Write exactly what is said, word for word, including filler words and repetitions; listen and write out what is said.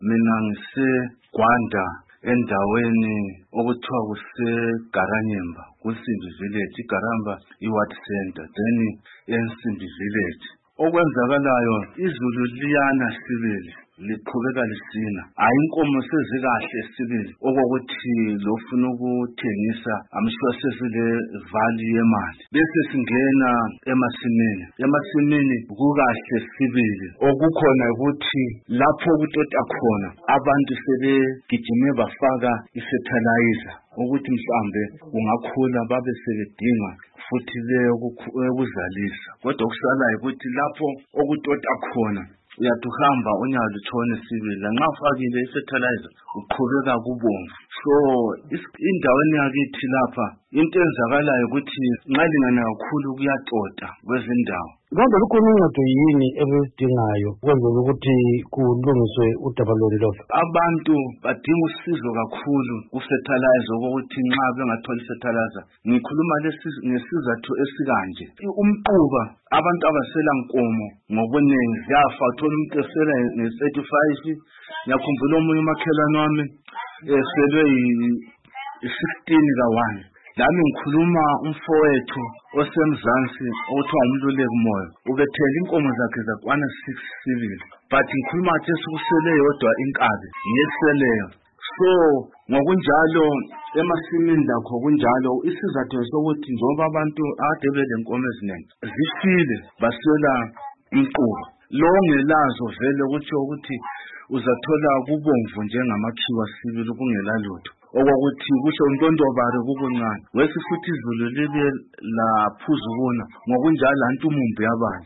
mina ngiseGwanda endaweni okuthiwa kuseGaranyemba kuSindi Village. iGaramba iward center, then eNsindi Village. Okwenzakalayo, izulu liyana sibili liqhubeka lisina. Hayi inkomo sezikahle sibili okokuthi lofuna ukuthengisa amshiwa sesile value yemali. Bese singena emasimini. Emasimini kukahle sibili. Okukhona ukuthi lapho kutota khona abantu sebegijime bafaka ifertilizer ukuthi mhlambe kungakhula babe sebedinga futhi leyo ukuzalisa. Kodwa okusalayo ukuthi lapho okutota khona uyathi uhamba unyawo lutshone sibili, lanxa ufakile ifertilizer uqhubeka kubomvu. So indaweni yakithi lapha into enzakalayo ukuthi nxa lingana kakhulu kuyatota kwezindawo. Kodwa lukhona uncedo yini eludingayo ukwenzela ukuthi kulungiswe udaba lolu? Abantu badinga usizo kakhulu kufertilizer ukuthi nxa bengathola ifertilizer. Ngikhuluma ngesizathu esikanje. Umquba abantu abasela nkomo ngobuningi ziyafa, uthola umuntu esela nge-thirty-five. Ngiyakhumbula omunye umakhelwane wami eselwe yi-sixteen ka-one. Lami ngikhuluma umfowethu osemzansi okuthiwa umluleki moyo. Ubethela inkomo zakhe zakwana six sibili. But ngikhuluma athi esikusele yodwa inkabi yeseleyo. So ngokunjalo emasimini lakho kunjalo isizathu sokuthi njengoba abantu ade belenkomo eziningi zifile baswela umquba. Lo ngelazo vele ukuthi ukuthi uzathola kubomvu njengamakhiwa sibili kungela lutho. Okokuthi kusho untondobare kukuncane. Wesi futhi izulu libe laphuzu kuna ngokunjalo antu umumbu yabani.